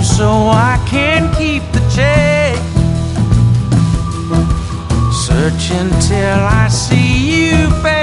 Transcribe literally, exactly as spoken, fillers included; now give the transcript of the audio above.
so I can keep the change. Searching till I see you back.